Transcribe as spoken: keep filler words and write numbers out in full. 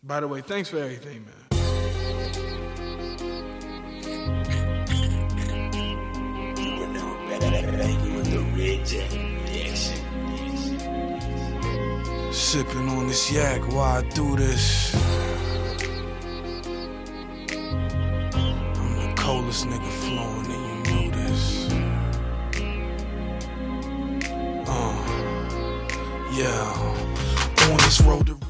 By the way, thanks for everything, man. Sipping on this yak while I do this. I'm the coldest nigga flowing and you knew this. Uh, yeah, on this road to